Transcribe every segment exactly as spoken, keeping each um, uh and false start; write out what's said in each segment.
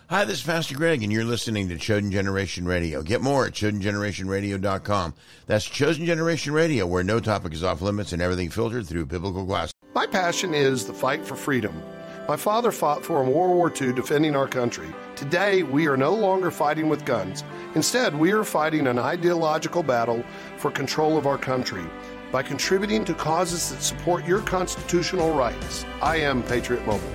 Hi, this is Pastor Greg, and you're listening to Chosen Generation Radio. Get more at chosen generation radio dot com. That's Chosen Generation Radio, where no topic is off limits and everything filtered through biblical glass. My passion is the fight for freedom. My father fought for in World War Two, defending our country. Today, we are no longer fighting with guns. Instead, we are fighting an ideological battle for control of our country by contributing to causes that support your constitutional rights. I am Patriot Mobile.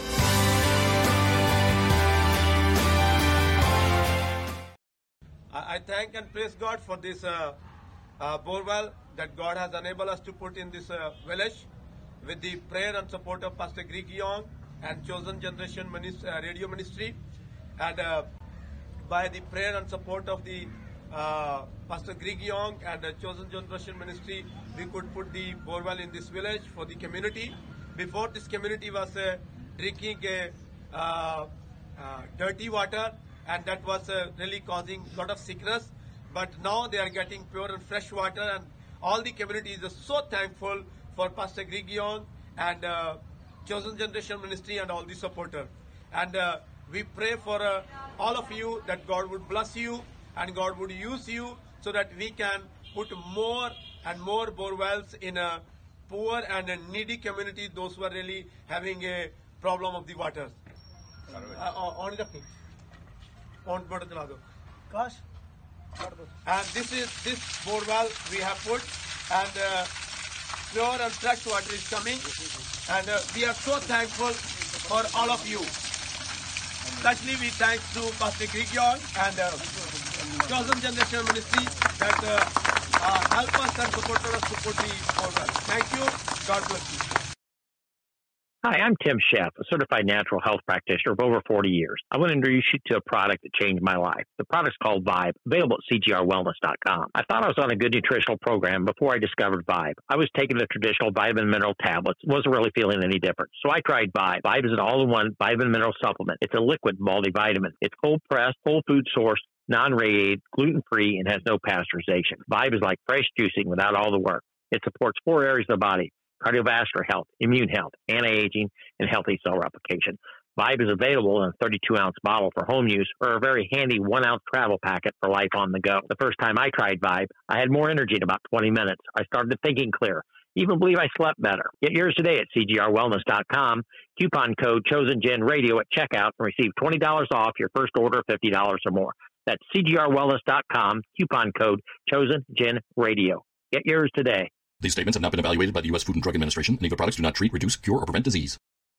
I thank and praise God for this uh, uh, borewell that God has enabled us to put in this uh, village with the prayer and support of Pastor Greg Young and Chosen Generation Minis- uh, Radio Ministry. And uh, by the prayer and support of the uh, Pastor Greg Young and uh, Chosen Generation Ministry, we could put the borewell in this village for the community. Before, this community was uh, drinking a, uh, uh, dirty water, and that was uh, really causing a lot of sickness. But now they are getting pure and fresh water, and all the community is so thankful for Pastor Greg Young and uh, Chosen Generation Ministry and all the supporters. And uh, we pray for uh, all of you that God would bless you and God would use you so that we can put more and more borewells in a poor and a needy community, those who are really having a problem of the water. Uh, on the Gosh. And this is this borewell we have put, and uh, pure and fresh water is coming, and uh, we are so thankful for all of you. Especially we thank to Pastor Greg Young and uh, Chosen Generation Ministry that uh, uh, help us and support us to put the borewell. Thank you. God bless you. Hi, I'm Tim Sheff, a certified natural health practitioner of over forty years. I want to introduce you to a product that changed my life. The product's called Vibe, available at C G R wellness dot com. I thought I was on a good nutritional program before I discovered Vibe. I was taking the traditional vitamin mineral tablets, wasn't really feeling any different. So I tried Vibe. Vibe is an all-in-one vitamin mineral supplement. It's a liquid multivitamin. It's cold-pressed, whole food sourced, non-radiated, gluten-free, and has no pasteurization. Vibe is like fresh juicing without all the work. It supports four areas of the body: cardiovascular health, immune health, anti-aging, and healthy cell replication. Vibe is available in a thirty-two ounce bottle for home use or a very handy one ounce travel packet for life on the go. The first time I tried Vibe, I had more energy in about twenty minutes. I started thinking clear. Even believe I slept better. Get yours today at C G R wellness dot com. Coupon code ChosenGenRadio at checkout and receive twenty dollars off your first order of fifty dollars or more. That's C G R wellness dot com. Coupon code ChosenGenRadio. Get yours today. These statements have not been evaluated by the U S Food and Drug Administration. Any of the products do not treat, reduce, cure, or prevent disease.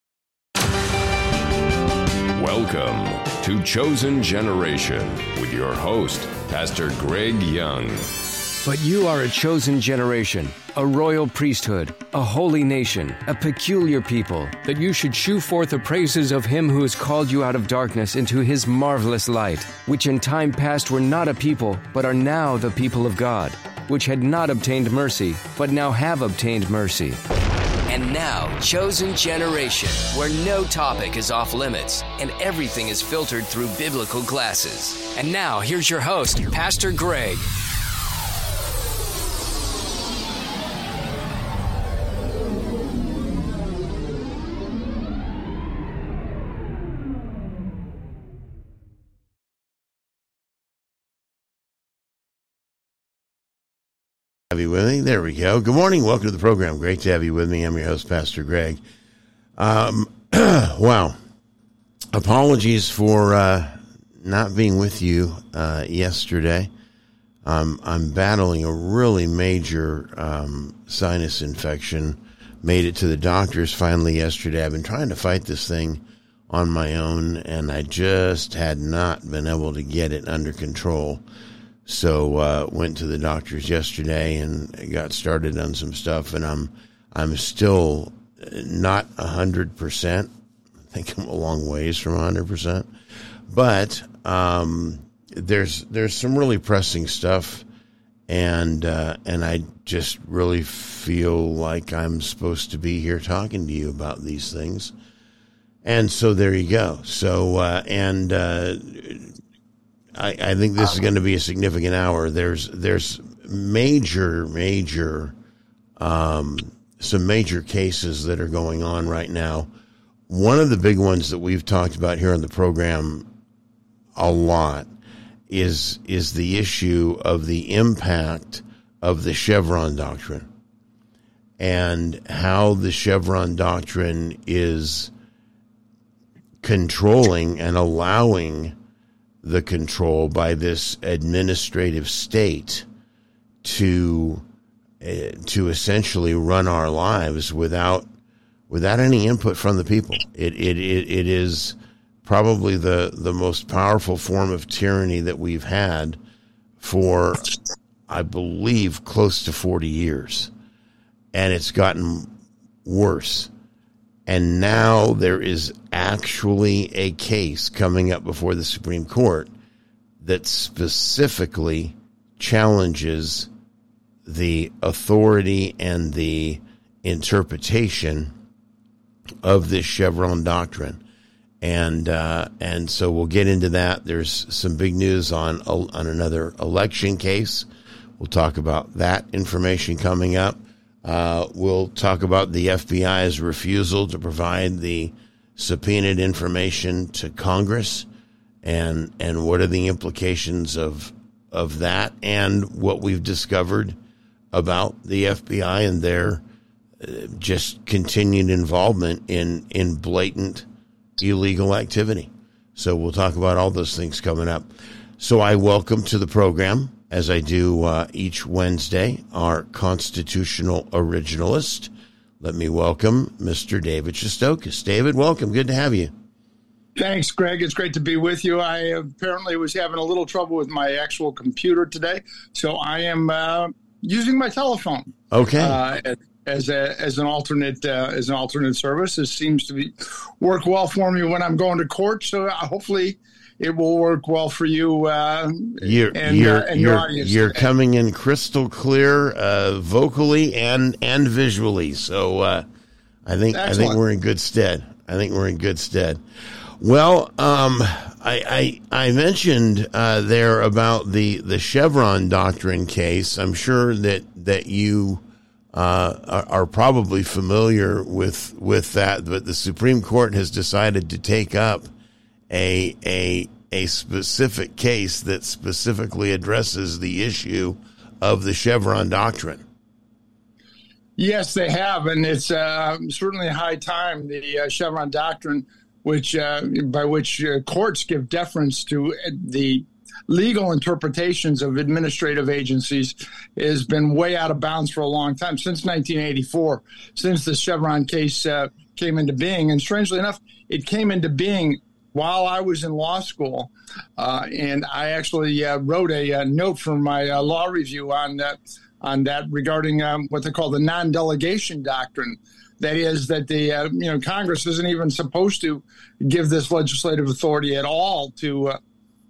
Welcome to Chosen Generation with your host, Pastor Greg Young. But you are a chosen generation, a royal priesthood, a holy nation, a peculiar people, that you should shew forth the praises of him who has called you out of darkness into his marvelous light, which in time past were not a people, but are now the people of God, which had not obtained mercy, but now have obtained mercy. And now, Chosen Generation, where no topic is off limits and everything is filtered through biblical glasses. And now, here's your host, Pastor Greg. Have you with me? There we go. Good morning. Welcome to the program. Great to have you with me. I'm your host, Pastor Greg. Um, wow. Apologies for uh, not being with you uh, yesterday. Um, I'm battling a really major um, sinus infection. Made it to the doctors finally yesterday. I've been trying to fight this thing on my own, and I just had not been able to get it under control. So uh, went to the doctors yesterday and got started on some stuff, and I'm I'm still not a hundred percent. I think I'm a long ways from a hundred percent, but um, there's there's some really pressing stuff, and uh, and I just really feel like I'm supposed to be here talking to you about these things, and so there you go. So uh, and. Uh, I, I think this is going to be a significant hour. There's there's major, major, um, some major cases that are going on right now. One of the big ones that we've talked about here on the program a lot is is the issue of the impact of the Chevron doctrine and how the Chevron doctrine is controlling and allowing the control by this administrative state to uh, to essentially run our lives without without any input from the people. It it it, it is probably the, the most powerful form of tyranny that we've had for, I believe, close to forty years. And it's gotten worse. And now there is actually a case coming up before the Supreme Court that specifically challenges the authority and the interpretation of this Chevron doctrine. And uh, and so we'll get into that. There's some big news on on another election case. We'll talk about that information coming up. Uh, we'll talk about the F B I's refusal to provide the subpoenaed information to Congress, and and what are the implications of of that, and what we've discovered about the F B I and their uh, just continued involvement in in blatant illegal activity. So we'll talk about all those things coming up. So I welcome to the program, as I do uh, each Wednesday, our constitutional originalist. Let me welcome Mister David Shestokas. David, welcome. Good to have you. Thanks, Greg. It's great to be with you. I apparently was having a little trouble with my actual computer today, so I am uh, using my telephone. Okay. Uh, As a as an alternate uh, as an alternate service, it seems to be work well for me when I'm going to court. So hopefully, it will work well for you uh, you're, and, you're, uh, and you're, your audience. You're coming in crystal clear, uh, vocally and and visually. So uh, I think Excellent. I think we're in good stead. I think we're in good stead. Well, um, I, I I mentioned uh, there about the the Chevron doctrine case. I'm sure that that you. Uh, are, are probably familiar with with that, but the Supreme Court has decided to take up a a a specific case that specifically addresses the issue of the Chevron doctrine. Yes, they have, and it's uh, certainly high time. The uh, Chevron doctrine, which uh, by which uh, courts give deference to the legal interpretations of administrative agencies, has been way out of bounds for a long time, since nineteen eighty-four, since the Chevron case uh, came into being. And strangely enough, it came into being while I was in law school. Uh, and I actually uh, wrote a, a note for my uh, law review on that, on that regarding um, what they call the non-delegation doctrine. That is that the uh, you know Congress isn't even supposed to give this legislative authority at all to uh,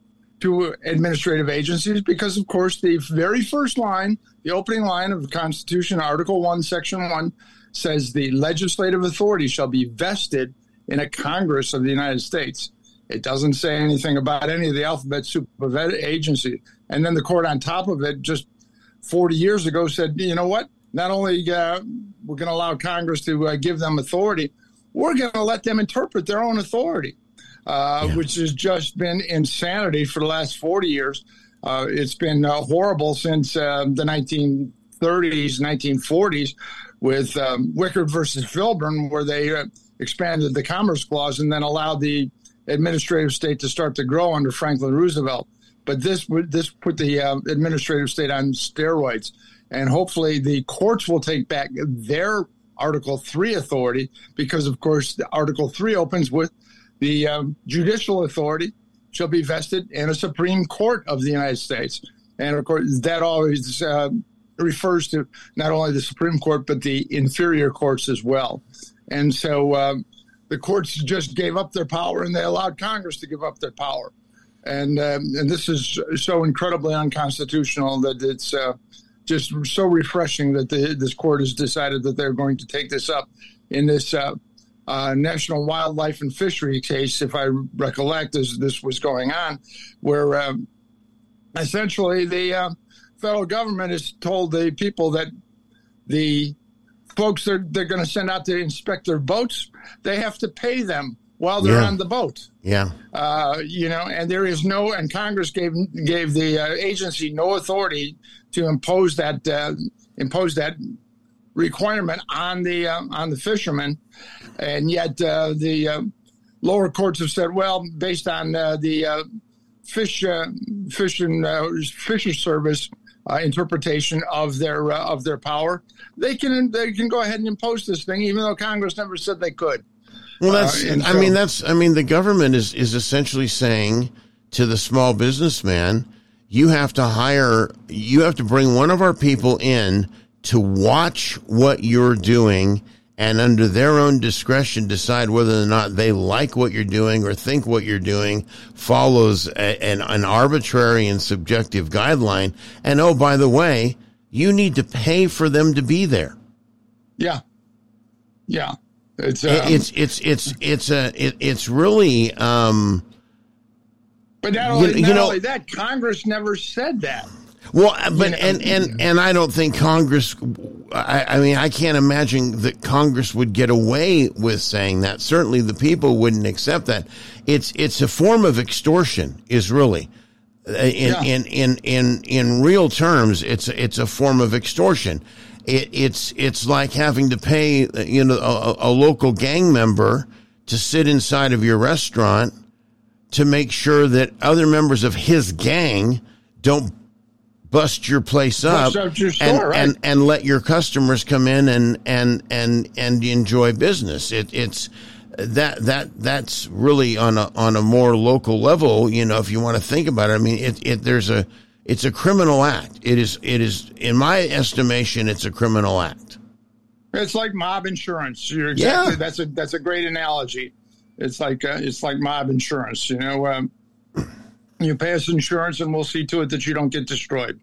to administrative agencies, because, of course, the very first line, the opening line of the Constitution, Article one, Section one, says the legislative authority shall be vested in a Congress of the United States. It doesn't say anything about any of the alphabet soup of agency. And then the court on top of it just forty years ago said, you know what, not only uh, we're going to allow Congress to uh, give them authority, we're going to let them interpret their own authority. Uh, yeah. Which has just been insanity for the last forty years. Uh, it's been uh, horrible since uh, the nineteen thirties, nineteen forties with um, Wickard versus Filburn, where they uh, expanded the Commerce Clause and then allowed the administrative state to start to grow under Franklin Roosevelt. But this, this put the uh, administrative state on steroids. And hopefully the courts will take back their Article three authority, because, of course, the Article three opens with the um, judicial authority shall be vested in a Supreme Court of the United States. And, of course, that always uh, refers to not only the Supreme Court, but the inferior courts as well. And so um, the courts just gave up their power, and they allowed Congress to give up their power. And um, and this is so incredibly unconstitutional that it's uh, just so refreshing that the, this court has decided that they're going to take this up in this uh Uh, National Wildlife and Fishery case, if I recollect, as this was going on, where um, essentially the uh, federal government has told the people that the folks they're, they're going to send out to inspect their boats, they have to pay them while they're Yeah. on the boat. Yeah. Uh, you know, and there is no, and Congress gave gave the uh, agency no authority to impose that uh, impose that requirement on the uh, on the fishermen, and yet uh, the uh, lower courts have said, well, based on uh, the uh, fish uh, fish and uh, fisher service uh, interpretation of their uh, of their power, they can they can go ahead and impose this thing, even though Congress never said they could. Well, that's, Uh, and I so- mean, that's, I mean, the government is, is essentially saying to the small businessman, you have to hire, you have to bring one of our people in to watch what you're doing and under their own discretion decide whether or not they like what you're doing or think what you're doing follows a, an, an arbitrary and subjective guideline. And oh, by the way, you need to pay for them to be there. Yeah. Yeah. It's, It- um, it's, it's, it's, it's a, it, it's really, um, but not, you- only, you not know- only that, Congress never said that. Well, but You know, and, and and I don't think Congress. I, I mean, I can't imagine that Congress would get away with saying that. Certainly, the people wouldn't accept that. It's it's a form of extortion. Is really, uh, in, Yeah. in in in in real terms, it's it's a form of extortion. It, it's it's like having to pay you know a, a local gang member to sit inside of your restaurant to make sure that other members of his gang don't bust your place up, Bust up your store, and, right. and and let your customers come in and and and and enjoy business. It, it's that that that's really on a on a more local level. You know, if you want to think about it, I mean, it, it there's a it's a criminal act. It is it is in my estimation, it's a criminal act. It's like mob insurance. You're exactly. Yeah. That's a that's a great analogy. It's like uh, it's like mob insurance. You know, um, you pay us insurance, and we'll see to it that you don't get destroyed.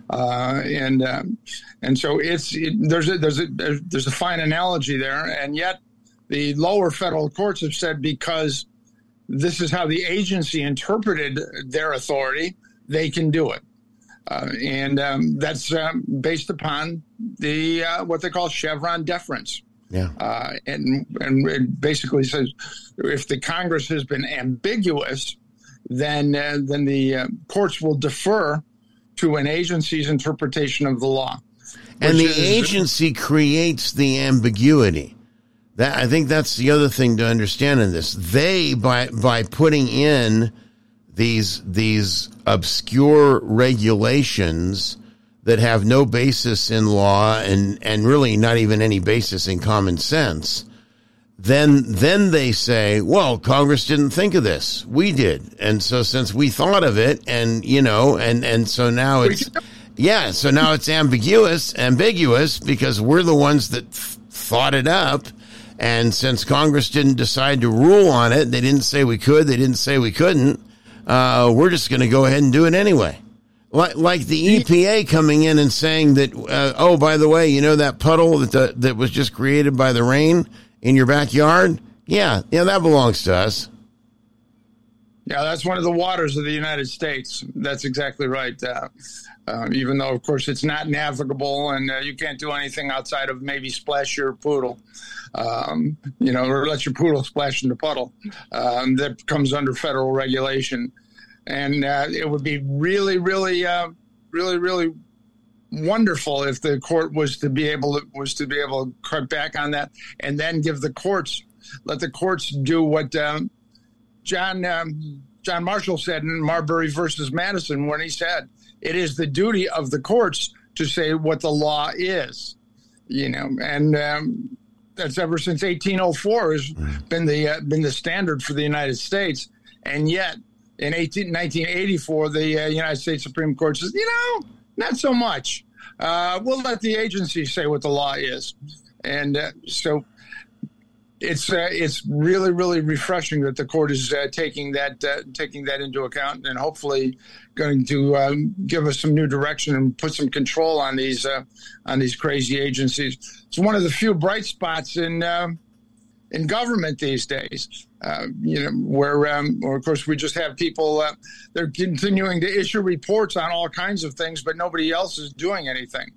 Uh, and um, and so it's it, there's a there's a there's a fine analogy there, and yet the lower federal courts have said because this is how the agency interpreted their authority, they can do it. Uh, and um, that's um, based upon the uh, what they call Chevron deference. Yeah. Uh, and and it basically says if the Congress has been ambiguous, then uh, then the uh, courts will defer to an agency's interpretation of the law. And the which is- agency creates the ambiguity. That I think that's the other thing to understand in this. They by by putting in these these obscure regulations that have no basis in law and, and really not even any basis in common sense, then then they say, well, Congress didn't think of this. We did. And so since we thought of it and, you know, and, and so now it's, yeah, so now it's ambiguous, ambiguous because we're the ones that th- thought it up. And since Congress didn't decide to rule on it, they didn't say we could, they didn't say we couldn't, uh, we're just going to go ahead and do it anyway. Like, like the E P A coming in and saying that, uh, oh, by the way, you know that puddle that the, that was just created by the rain in your backyard? Yeah, yeah, that belongs to us. Yeah, that's one of the waters of the United States. That's exactly right. Uh, uh, even though, of course, it's not navigable and uh, you can't do anything outside of maybe splash your poodle, um, you know, or let your poodle splash in the puddle. Um, that comes under federal regulation. And uh, it would be really, really, uh, really, really wonderful if the court was to be able to, was to be able to cut back on that and then give the courts, let the courts do what um, John um, John Marshall said in Marbury versus Madison when he said, it is the duty of the courts to say what the law is, you know, and um, that's ever since eighteen oh four has been the uh, been the standard for the United States. And yet in nineteen eighty-four, the uh, United States Supreme Court says, you know, not so much. Uh, we'll let the agency say what the law is. And uh, so it's uh, it's really, really refreshing that the court is uh, taking that uh, taking that into account and hopefully going to um, give us some new direction and put some control on these uh, on these crazy agencies. It's one of the few bright spots in uh, in government these days. Uh, you know, where, um, or of course, we just have people, uh, they're continuing to issue reports on all kinds of things, but nobody else is doing anything.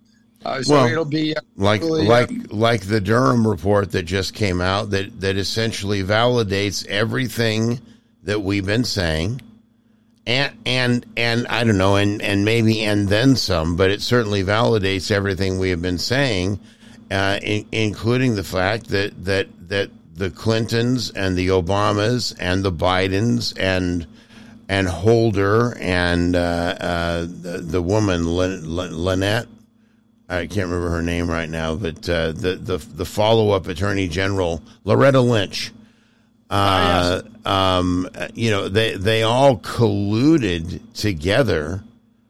Uh, so well, it'll be uh, like really, like um, like the Durham report that just came out that that essentially validates everything that we've been saying, and and and I don't know, and and maybe and then some, but it certainly validates everything we have been saying, uh, in, including the fact that that that the Clintons and the Obamas and the Bidens and and Holder and uh, uh, the, the woman Lyn- Lynette. I can't remember her name right now, but uh, the the the follow up Attorney General Loretta Lynch, uh, oh, yes. um, you know, they they all colluded together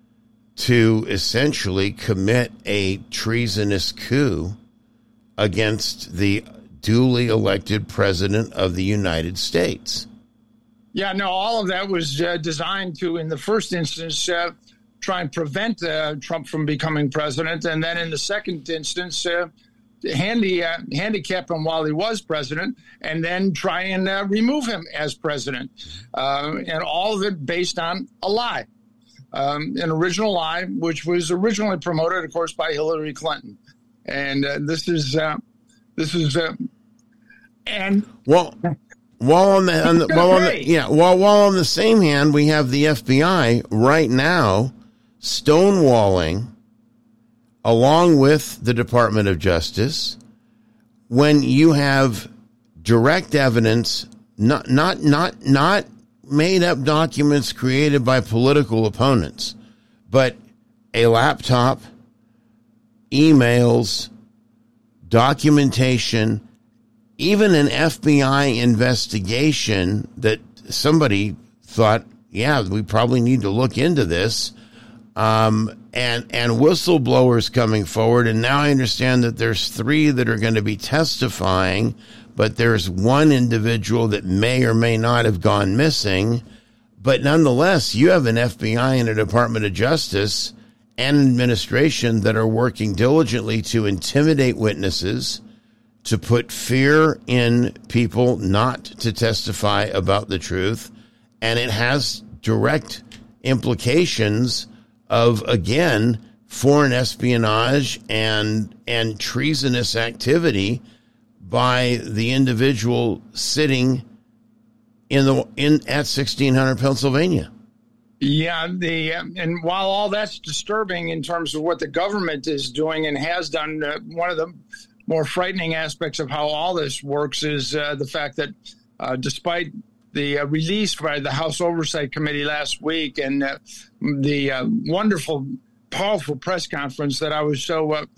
to essentially commit a treasonous coup against the duly elected president of the United States. Yeah, no, all of that was uh, designed to, in the first instance, uh, try and prevent uh, Trump from becoming president, and then in the second instance, uh, handy uh, handicap him while he was president, and then try and uh, remove him as president, uh, and all of it based on a lie, um, an original lie, which was originally promoted, of course, by Hillary Clinton, and uh, this is uh, this is uh, and well. While on the, on the, while on the yeah, while while on the same hand, we have the F B I right now stonewalling, along with the Department of Justice, when you have direct evidence, not not not not made up documents created by political opponents, but a laptop, emails, documentation. Even an F B I investigation that somebody thought, yeah, we probably need to look into this, um, and and whistleblowers coming forward. And now I understand that there's three that are going to be testifying, but there's one individual that may or may not have gone missing. But nonetheless, you have an F B I and a Department of Justice and administration that are working diligently to intimidate witnesses, to put fear in people not to testify about the truth. And it has direct implications of, again, foreign espionage and and treasonous activity by the individual sitting in the in at sixteen hundred Pennsylvania. Yeah, the uh, and while all that's disturbing in terms of what the government is doing and has done, uh, one of the more frightening aspects of how all this works is uh, the fact that uh, despite the uh, release by the House Oversight Committee last week and uh, the uh, wonderful, powerful press conference that I was so uh,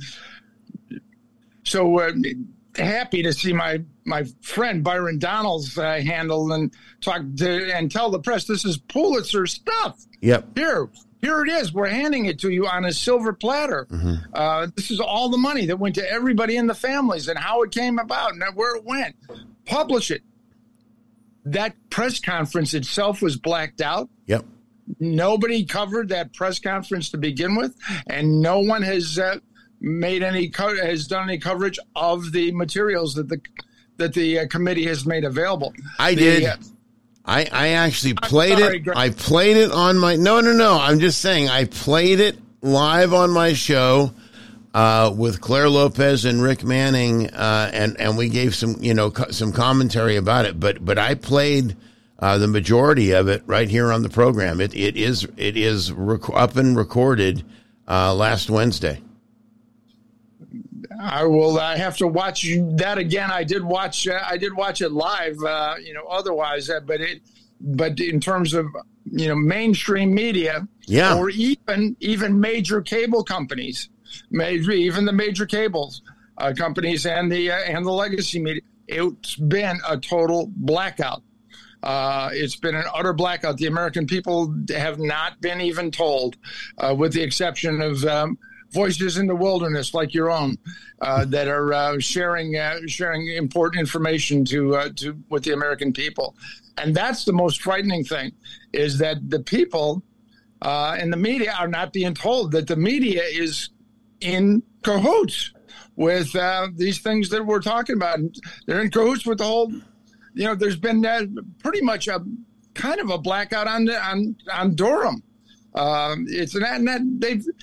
so uh, happy to see my my friend Byron Donalds uh, handle and talk to and tell the press this is Pulitzer stuff. Yep. Here. Here it is. We're handing it to you on a silver platter. Mm-hmm. Uh, this is all the money that went to everybody in the families and how it came about and where it went. Publish it. That press conference itself was blacked out. Yep. Nobody covered that press conference to begin with, and no one has uh, made any co- has done any coverage of the materials that the that the uh, committee has made available. I the, did. Uh, I, I actually played sorry, it. Greg. I played it on my, no, no, no. I'm just saying I played it live on my show, uh, with Claire Lopez and Rick Manning. Uh, and, and we gave some, you know, co- some commentary about it, but, but I played, uh, the majority of it right here on the program. It, it is, it is rec- up and recorded, uh, last Wednesday. I will. I have to watch that again. I did watch. Uh, I did watch it live. Uh, you know, otherwise, uh, but it. But in terms of you know mainstream media, yeah, or even even major cable companies, major, even the major cables uh, companies and the uh, and the legacy media, it's been a total blackout. Uh, it's been an utter blackout. The American people have not been even told, uh, with the exception of. Um, Voices in the wilderness, like your own, uh, that are uh, sharing uh, sharing important information to uh, to with the American people, and that's the most frightening thing, is that the people uh, and the media are not being told that the media is in cahoots with uh, these things that we're talking about. They're in cahoots with the whole. You know, there's been uh, pretty much a kind of a blackout on on on Durham. Um, it's an and that they've.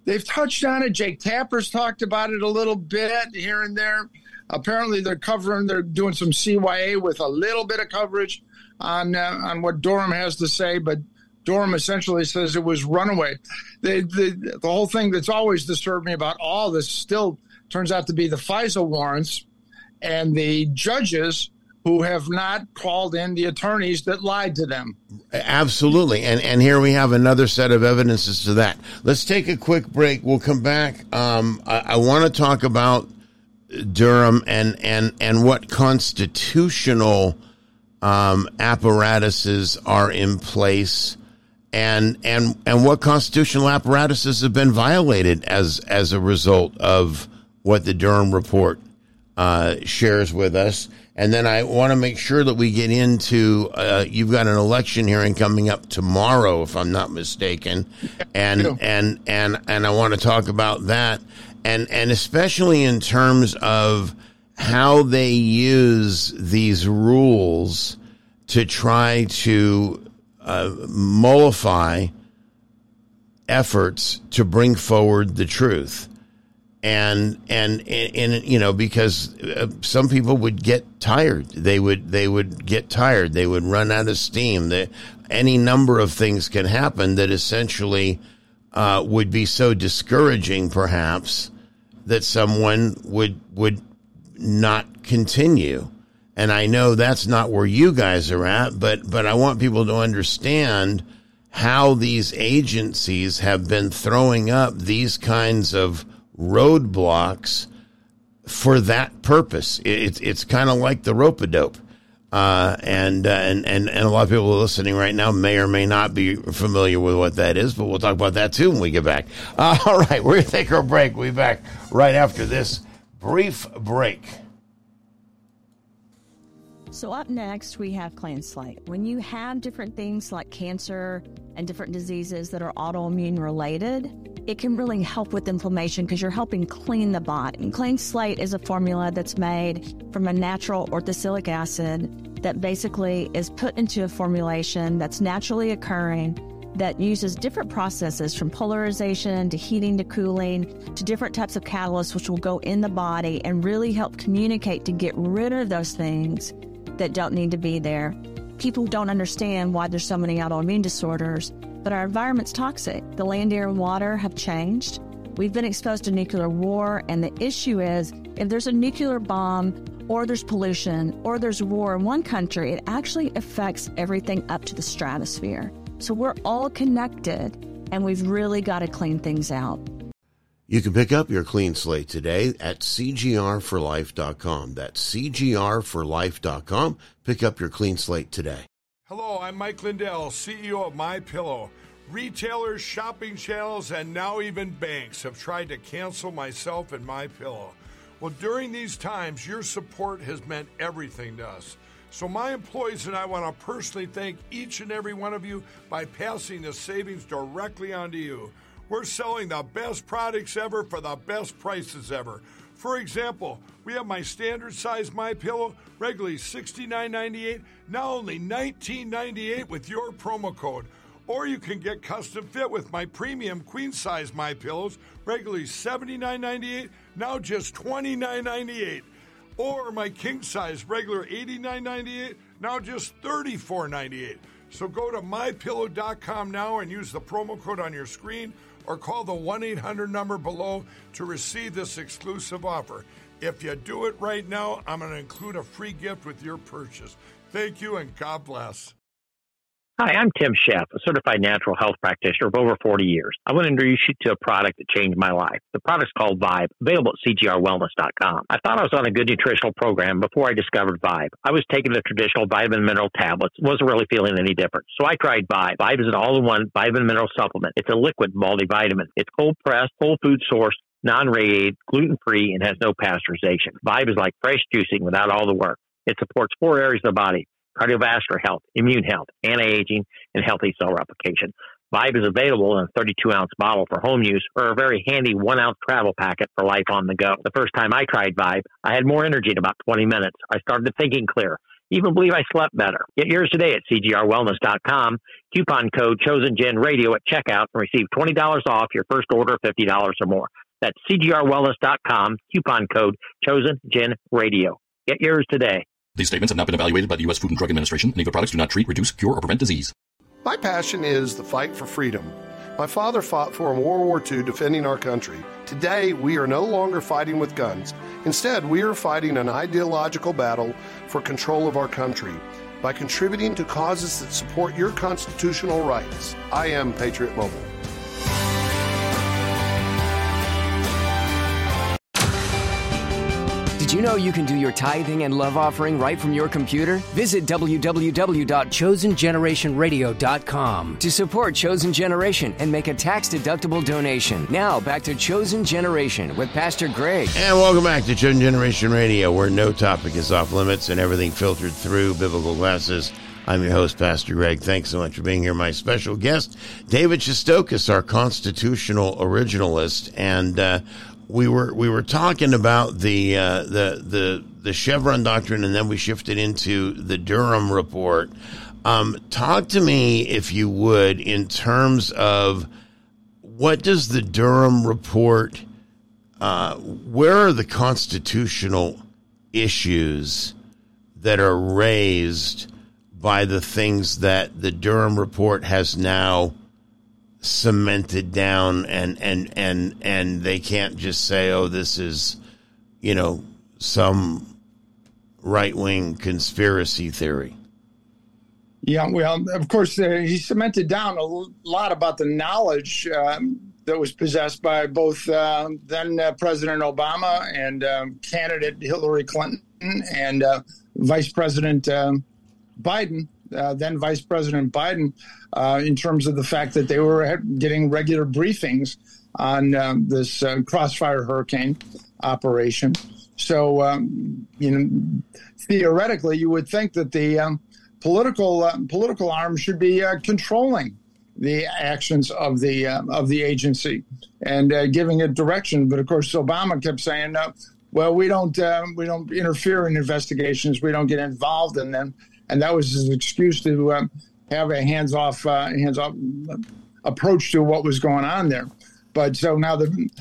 they've touched on it. Jake Tapper's talked about it a little bit here and there. Apparently, they're covering, they're doing some C Y A with a little bit of coverage on uh, on what Durham has to say, but Durham essentially says it was runaway. The, the, the whole thing that's always disturbed me about all this still turns out to be the FISA warrants and the judges who have not called in the attorneys that lied to them. Absolutely. And and here we have another set of evidences to that. Let's take a quick break. We'll come back. Um, I, I want to talk about Durham and, and, and what constitutional um, apparatuses are in place and and and what constitutional apparatuses have been violated as as a result of what the Durham report uh, shares with us. And then I want to make sure that we get into, uh, you've got an election hearing coming up tomorrow, if I'm not mistaken. And, yeah. and, and, and I want to talk about that. And, and especially in terms of how they use these rules to try to uh, mollify efforts to bring forward the truth. And, and, and, you know, because uh, some people would get tired. They would, they would get tired. They would run out of steam. The, any number of things can happen that essentially uh, would be so discouraging, perhaps, that someone would, would not continue. And I know that's not where you guys are at, but, but I want people to understand how these agencies have been throwing up these kinds of roadblocks for that purpose. It's it's kind of like the rope-a-dope, uh, and, uh, and and and a lot of people listening right now may or may not be familiar with what that is, but we'll talk about that too when we get back. Uh, all right, we're gonna take our break. We'll be back right after this brief break. So up next, we have Clean Slate. When you have different things like cancer and different diseases that are autoimmune related, it can really help with inflammation because you're helping clean the body. And Clean Slate is a formula that's made from a natural orthosilic acid that basically is put into a formulation that's naturally occurring that uses different processes from polarization to heating to cooling to different types of catalysts which will go in the body and really help communicate to get rid of those things that don't need to be there. People don't understand why there's so many autoimmune disorders, but our environment's toxic. The land, air, and water have changed. We've been exposed to nuclear war, and the issue is if there's a nuclear bomb or there's pollution or there's war in one country, it actually affects everything up to the stratosphere. So we're all connected, and we've really got to clean things out. You can pick up your Clean Slate today at C G R for life dot com. That's C G R for life dot com. Pick up your Clean Slate today. Hello, I'm Mike Lindell, C E O of MyPillow. Retailers, shopping channels, and now even banks have tried to cancel myself and MyPillow. Well, during these times, your support has meant everything to us. So my employees and I want to personally thank each and every one of you by passing the savings directly on to you. We're selling the best products ever for the best prices ever. For example, we have my standard size MyPillow, regularly sixty-nine ninety-eight, now only nineteen ninety-eight with your promo code. Or you can get custom fit with my premium queen size MyPillows, regularly seventy-nine ninety-eight, now just twenty-nine ninety-eight. Or my king size, regular eighty-nine ninety-eight, now just thirty-four ninety-eight. So go to my pillow dot com now and use the promo code on your screen, or call the one eight hundred number below to receive this exclusive offer. If you do it right now, I'm going to include a free gift with your purchase. Thank you, and God bless. Hi, I'm Tim Sheff, a certified natural health practitioner of over forty years. I want to introduce you to a product that changed my life. The product's called Vibe, available at C G R wellness dot com. I thought I was on a good nutritional program before I discovered Vibe. I was taking the traditional vitamin mineral tablets, wasn't really feeling any different. So I tried Vibe. Vibe is an all-in-one vitamin mineral supplement. It's a liquid multivitamin. It's cold-pressed, whole food sourced, non-radiated, gluten-free, and has no pasteurization. Vibe is like fresh juicing without all the work. It supports four areas of the body: cardiovascular health, immune health, anti-aging, and healthy cell replication. Vibe is available in a thirty-two ounce bottle for home use or a very handy one ounce travel packet for life on the go. The first time I tried Vibe, I had more energy in about twenty minutes. I started thinking clear. even believe I slept better. Get yours today at C G R wellness dot com. Coupon code ChosenGenRadio at checkout and receive twenty dollars off your first order of fifty dollars or more. That's C G R wellness dot com. Coupon code ChosenGenRadio. Get yours today. These statements have not been evaluated by the U S Food and Drug Administration, and E V A products do not treat, reduce, cure, or prevent disease. My passion is the fight for freedom. My father fought for in World War Two defending our country. Today, we are no longer fighting with guns. Instead, we are fighting an ideological battle for control of our country by contributing to causes that support your constitutional rights. I am Patriot Mobile. Did you know you can do your tithing and love offering right from your computer? Visit w w w dot chosen generation radio dot com to support Chosen Generation and make a tax-deductible donation. Now, back to Chosen Generation with Pastor Greg. And welcome back to Chosen Generation Radio, where no topic is off limits and everything filtered through biblical glasses. I'm your host, Pastor Greg. Thanks so much for being here. My special guest, David Shestokas, our constitutional originalist, and uh, we were we were talking about the uh, the the the Chevron doctrine, and then we shifted into the Durham report. Um, talk to me, if you would, in terms of what does the Durham report? Uh, where are the constitutional issues that are raised by the things that the Durham report has now cemented down, and, and, and, and they can't just say, oh, this is, you know, some right-wing conspiracy theory? Yeah, well, of course, uh, he cemented down a lot about the knowledge um, that was possessed by both uh, then uh, President Obama and um, candidate Hillary Clinton and uh, Vice President um, Biden. Uh, then Vice President Biden, uh, in terms of the fact that they were getting regular briefings on um, this uh, Crossfire Hurricane operation. So, um, you know, theoretically, you would think that the um, political uh, political arm should be uh, controlling the actions of the uh, of the agency and uh, giving it direction. But of course, Obama kept saying, uh, "Well, we don't uh, we don't interfere in investigations. We don't get involved in them." And that was his excuse to um, have a hands-off, uh, hands-off approach to what was going on there. But so now the,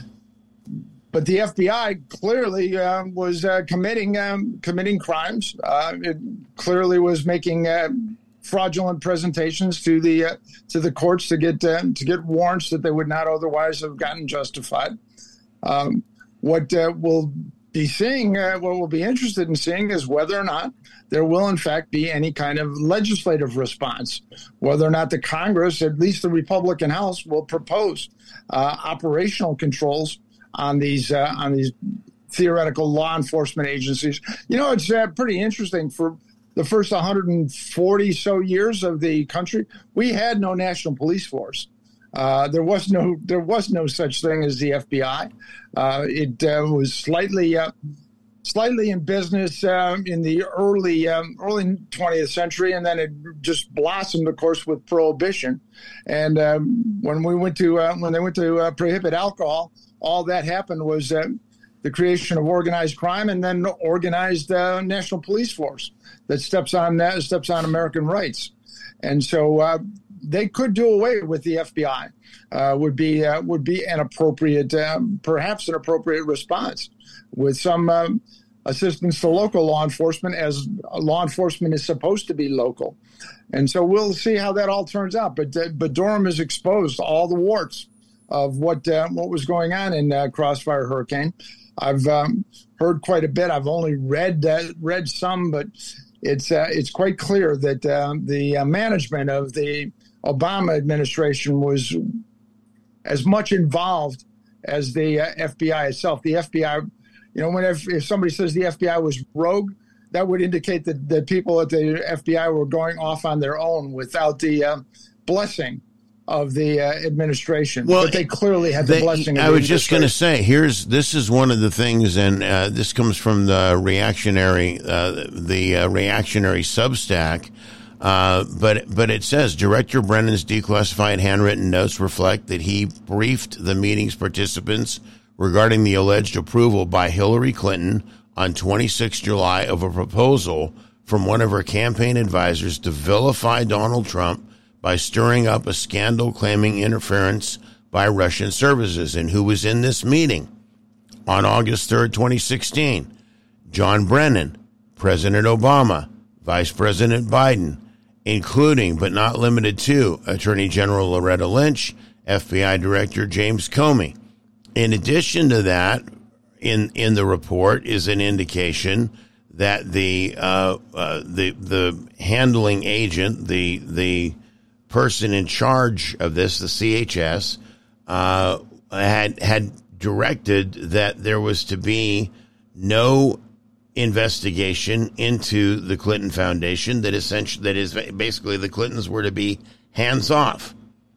but the F B I clearly uh, was uh, committing um, committing crimes. Uh, it clearly was making uh, fraudulent presentations to the uh, to the courts to get uh, to get warrants that they would not otherwise have gotten justified. Um, what uh, we'll be seeing, uh, what we'll be interested in seeing, is whether or not there will, in fact, be any kind of legislative response, whether or not the Congress, at least the Republican House, will propose uh, operational controls on these uh, on these theoretical law enforcement agencies. You know, it's uh, pretty interesting. For the first one hundred forty so years of the country, we had no national police force. Uh, there was no there was no such thing as the F B I. Uh, it uh, was slightly. Uh, Slightly in business um, in the early um, early twentieth century, and then it just blossomed, of course, with Prohibition. And um, when we went to uh, when they went to uh, prohibit alcohol, all that happened was uh, the creation of organized crime, and then organized uh, national police force that steps on uh, steps on American rights. And so uh, they could do away with the F B I. Uh, would be uh, would be an appropriate, uh, perhaps an appropriate response, with some um, assistance to local law enforcement, as law enforcement is supposed to be local. And so we'll see how that all turns out. But uh, but Durham has exposed all the warts of what uh, what was going on in uh, Crossfire Hurricane. I've um, heard quite a bit. I've only read uh, read some, but it's uh, it's quite clear that uh, the uh, management of the Obama administration was as much involved as the uh, F B I itself. The F B I, you know, when if, if somebody says the F B I was rogue, that would indicate that the people at the F B I were going off on their own without the uh, blessing of the uh, administration. Well, but they clearly had the they, blessing of I the was just going to say, here's this is one of the things, and uh, this comes from the reactionary, uh, the uh, reactionary Substack. Uh, but but it says Director Brennan's declassified handwritten notes reflect that he briefed the meeting's participants regarding the alleged approval by Hillary Clinton on the twenty-sixth of July of a proposal from one of her campaign advisors to vilify Donald Trump by stirring up a scandal claiming interference by Russian services. And who was in this meeting? On August third, twenty sixteen, John Brennan, President Obama, Vice President Biden, including but not limited to Attorney General Loretta Lynch, F B I Director James Comey. In addition to that, in in the report is an indication that the uh, uh, the the handling agent, the the person in charge of this, the C H S, uh, had had directed that there was to be no investigation into the Clinton Foundation. That essentially that is basically the Clintons were to be hands off.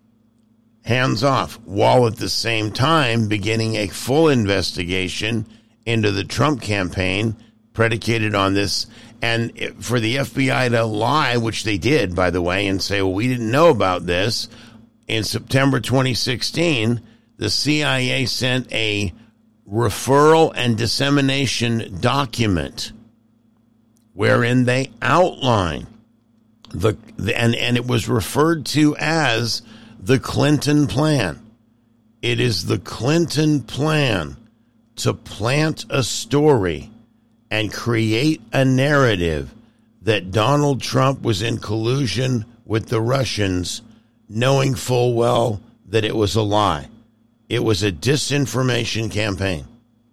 hands off, while at the same time beginning a full investigation into the Trump campaign predicated on this. And for the F B I to lie, which they did, by the way, and say, well, we didn't know about this. In September twenty sixteen, the C I A sent a referral and dissemination document wherein they outline the, the and, and it was referred to as the Clinton plan. It is the Clinton plan to plant a story and create a narrative that Donald Trump was in collusion with the Russians, knowing full well that it was a lie. It was a disinformation campaign.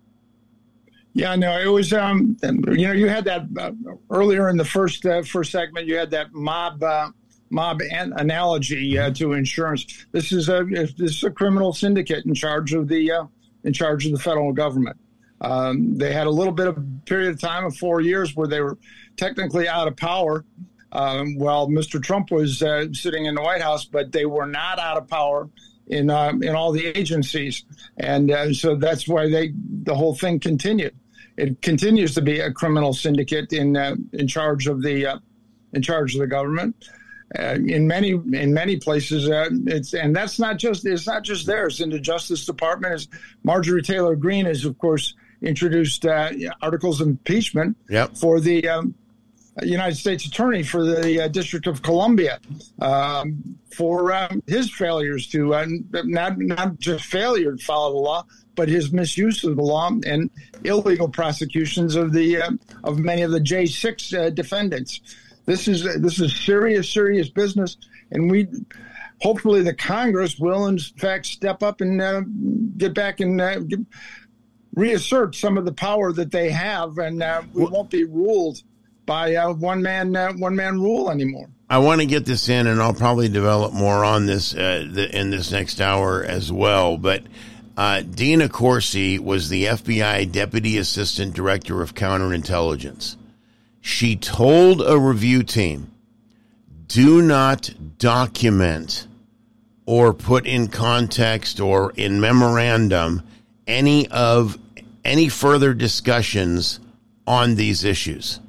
Yeah, no, it was, um, you know, you had that uh, earlier in the first uh, first segment, you had that mob uh, mob an- analogy uh, to insurance. This is a this is a criminal syndicate in charge of the uh, in charge of the federal government. Um, they had a little bit of period of time of four years where they were technically out of power um, while Mister Trump was uh, sitting in the White House, but they were not out of power in uh, in all the agencies, and uh, so that's why they the whole thing continued. It continues to be a criminal syndicate in uh, in charge of the uh, in charge of the government. Uh, in many in many places, uh, it's and that's not just it's not just there. It's in the Justice Department. As Marjorie Taylor Greene has, of course, introduced uh, articles of impeachment yep. for the um, United States Attorney for the uh, District of Columbia um, for um, his failures to uh, not not just failure to follow the law, but his misuse of the law and illegal prosecutions of the uh, of many of the J six uh, defendants. This is this is serious, serious business, and we hopefully the Congress will in fact step up and uh, get back and uh, get, reassert some of the power that they have, and uh, we won't be ruled by uh, one man uh, one man rule anymore. I want to get this in, and I'll probably develop more on this uh, the, in this next hour as well. But uh, Dina Corsi was the F B I Deputy Assistant Director of Counterintelligence. She told a review team, do not document or put in context or in memorandum any of any further discussions on these issues.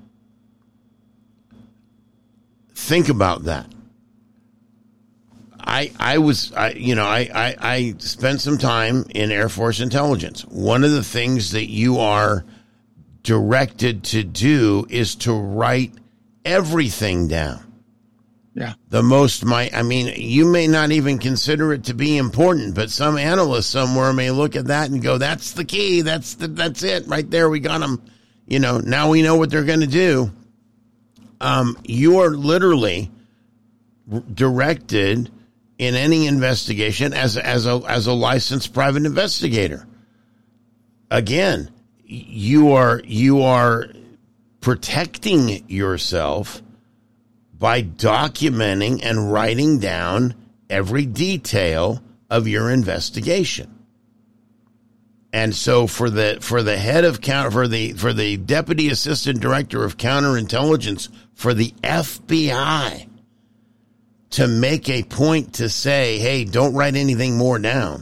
Think about that. I I was I you know I, I I spent some time in Air Force intelligence. One of the things that you are directed to do is to write everything down. Yeah. The most my I mean, you may not even consider it to be important, but some analyst somewhere may look at that and go, that's the key. That's the, that's it right there. We got them. You know, now we know what they're going to do. Um, you are literally directed in any investigation as as a as a licensed private investigator. Again, you are you are protecting yourself by documenting and writing down every detail of your investigation. And so for the for the head of counter for the for the Deputy Assistant Director of Counterintelligence for the F B I to make a point to say, hey, don't write anything more down.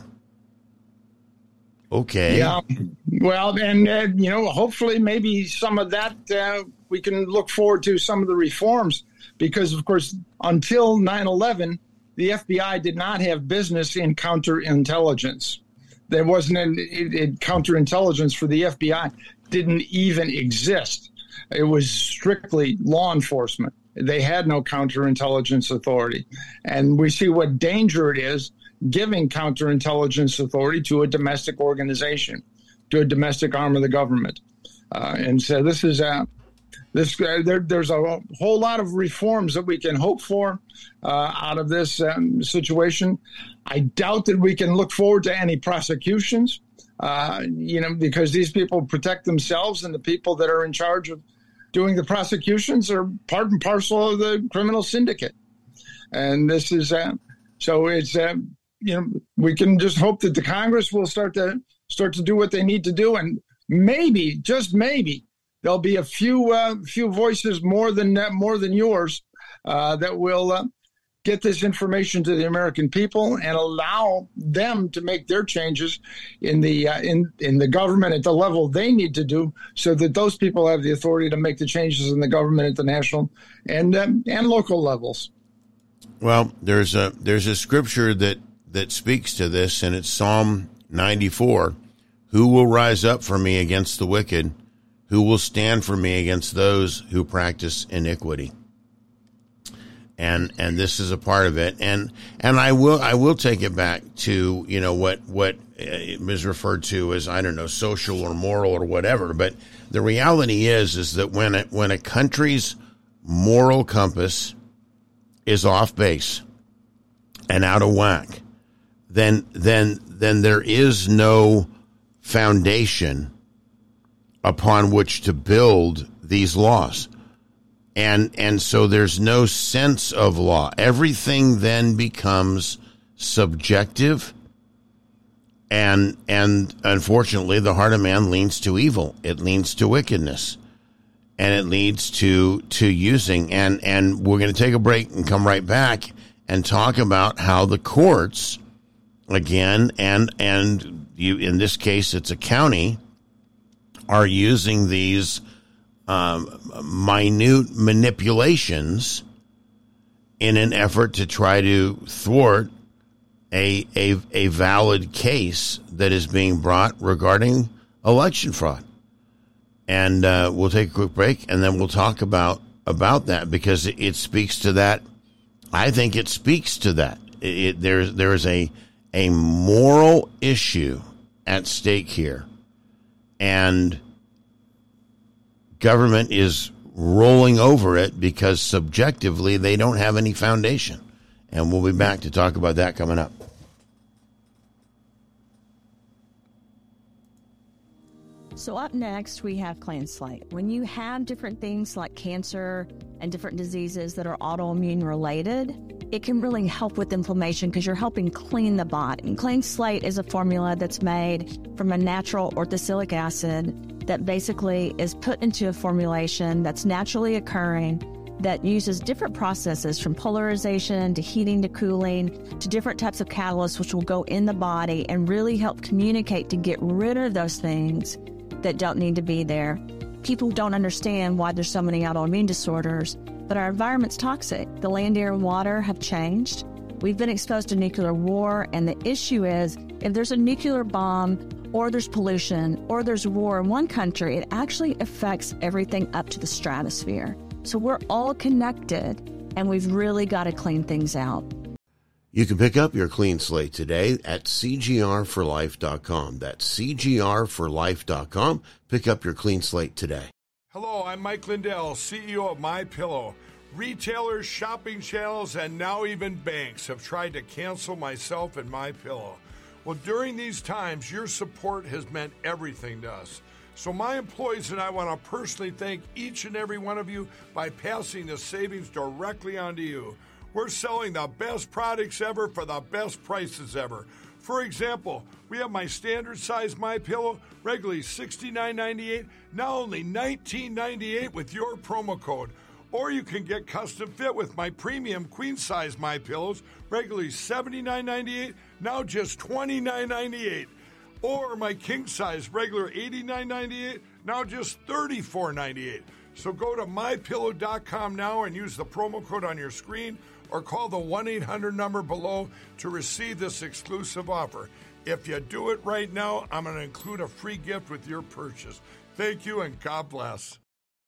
Okay. Yeah. Well, and, uh, you know, hopefully maybe some of that uh, we can look forward to some of the reforms because, of course, until nine eleven, the F B I did not have business in counterintelligence. There wasn't an it, it, counterintelligence for the F B I didn't even exist. it was strictly law enforcement. They had no counterintelligence authority. And we see what danger it is giving counterintelligence authority to a domestic organization, to a domestic arm of the government. Uh, and so this is a, this uh, there, there's a whole lot of reforms that we can hope for uh, out of this um, situation. I doubt that we can look forward to any prosecutions, uh, you know, because these people protect themselves, and the people that are in charge of doing the prosecutions are part and parcel of the criminal syndicate. And this is uh, so it's uh, you know, we can just hope that the Congress will start to start to do what they need to do, and maybe, just maybe, there'll be a few uh, few voices more than uh, more than yours uh, that will uh, get this information to the American people and allow them to make their changes in the uh, in in the government at the level they need to do, so that those people have the authority to make the changes in the government at the national and um, and local levels. Well, there's a there's a scripture that that speaks to this, and it's Psalm ninety-four. Who will rise up for me against the wicked? Who will stand for me against those who practice iniquity? And and this is a part of it. And and I will I will take it back to, you know, what what is referred to as, I don't know, social or moral or whatever. But the reality is is that when it, when a country's moral compass is off base and out of whack, then then then there is no foundation upon which to build these laws. And and so there's no sense of law. Everything then becomes subjective, and and unfortunately the heart of man leans to evil. It leans to wickedness, and it leads to to using and and we're going to take a break and come right back and talk about how the courts again and and you, in this case, it's a county, are using these um, minute manipulations in an effort to try to thwart a, a a valid case that is being brought regarding election fraud. And uh, we'll take a quick break, and then we'll talk about about that, because it, it speaks to that. I think it speaks to that. It, it, there's there is a a moral issue at stake here, and government is rolling over it because subjectively they don't have any foundation. And we'll be back to talk about that coming up. So up next, we have Clean Slate. When you have different things like cancer and different diseases that are autoimmune related, it can really help with inflammation because you're helping clean the body. And Clean Slate is a formula that's made from a natural orthosilic acid that basically is put into a formulation that's naturally occurring, that uses different processes from polarization to heating to cooling to different types of catalysts which will go in the body and really help communicate to get rid of those things that don't need to be there. People don't understand why there's so many autoimmune disorders, but our environment's toxic. The land, air, and water have changed. We've been exposed to nuclear war, and the issue is if there's a nuclear bomb or there's pollution or there's war in one country, it actually affects everything up to the stratosphere. So we're all connected, and we've really got to clean things out. You can pick up your Clean Slate today at C G R for life dot com. That's C G R for life dot com. Pick up your Clean Slate today. Hello, I'm Mike Lindell, C E O of MyPillow. Retailers, shopping channels, and now even banks have tried to cancel myself and MyPillow. Well, during these times, your support has meant everything to us. So my employees and I want to personally thank each and every one of you by passing the savings directly on to you. We're selling the best products ever for the best prices ever. For example, we have my standard size MyPillow, regularly sixty-nine ninety-eight, now only nineteen ninety-eight with your promo code. Or you can get custom fit with my premium queen size MyPillows, regularly seventy-nine ninety-eight, now just twenty-nine ninety-eight. Or my king size, regular eighty-nine ninety-eight, now just thirty-four ninety-eight. So go to my pillow dot com now and use the promo code on your screen, or call the one eight hundred number below to receive this exclusive offer. If you do it right now, I'm going to include a free gift with your purchase. Thank you, and God bless.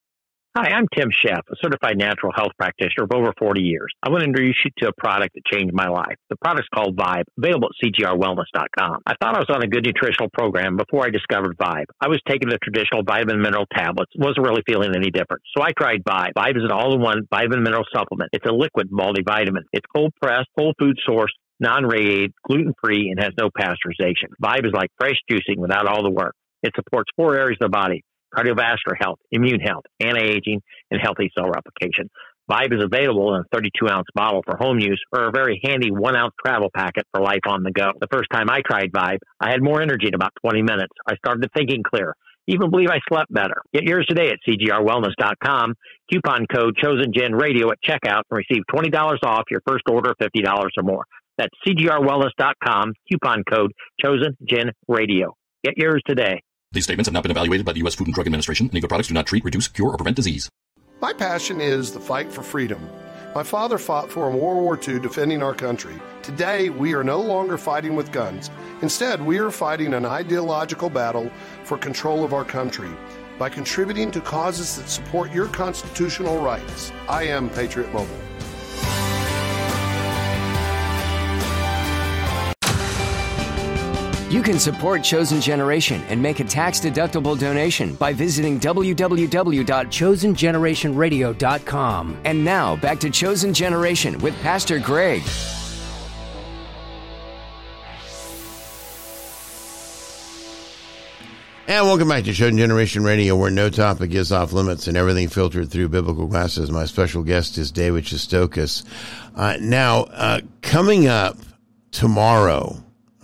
Hi, I'm Tim Sheff, a certified natural health practitioner of over forty years. I want to introduce you to a product that changed my life. The product's called Vibe, available at C G R wellness dot com. I thought I was on a good nutritional program before I discovered Vibe. I was taking the traditional vitamin mineral tablets, wasn't really feeling any different. So I tried Vibe. Vibe is an all-in-one vitamin mineral supplement. It's a liquid multivitamin. It's cold-pressed, whole food sourced, non-radiated, gluten-free, and has no pasteurization. Vibe is like fresh juicing without all the work. It supports four areas of the body: cardiovascular health, immune health, anti-aging, and healthy cell replication. Vibe is available in a thirty-two ounce bottle for home use or a very handy one ounce travel packet for life on the go. The first time I tried Vibe, I had more energy in about twenty minutes. I started thinking clear. Even believe I slept better. Get yours today at C G R wellness dot com. Coupon code ChosenGenRadio at checkout and receive twenty dollars off your first order of fifty dollars or more. That's C G R wellness dot com. Coupon code ChosenGenRadio. Get yours today. These statements have not been evaluated by the U S Food and Drug Administration. Any of the products do not treat, reduce, cure, or prevent disease. My passion is the fight for freedom. My father fought for in World War Two defending our country. Today, we are no longer fighting with guns. Instead, we are fighting an ideological battle for control of our country by contributing to causes that support your constitutional rights. I am Patriot Mobile. You can support Chosen Generation and make a tax-deductible donation by visiting w w w dot chosen generation radio dot com. And now, back to Chosen Generation with Pastor Greg. And welcome back to Chosen Generation Radio, where no topic is off limits and everything filtered through biblical glasses. My special guest is David Shestokas. Uh, now, uh, coming up tomorrow,